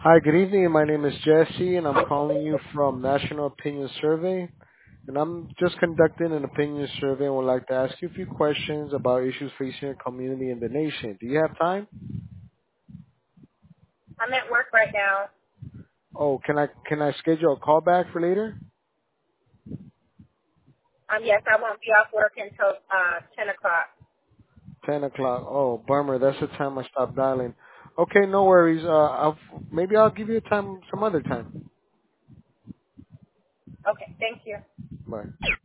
Hi, good evening. My name is Jesse, and I'm calling you from National Opinion Survey. And I'm just conducting an opinion survey and would like to ask you a few questions about issues facing your community and the nation. Do you have time? I'm at work right now. Oh, can I schedule a call back for later? Yes, I won't be off work until 10 o'clock. 10 o'clock. Oh, bummer. That's the time I stopped dialing. Okay, no worries. Maybe I'll give you a time some other time. Okay, thank you. Bye.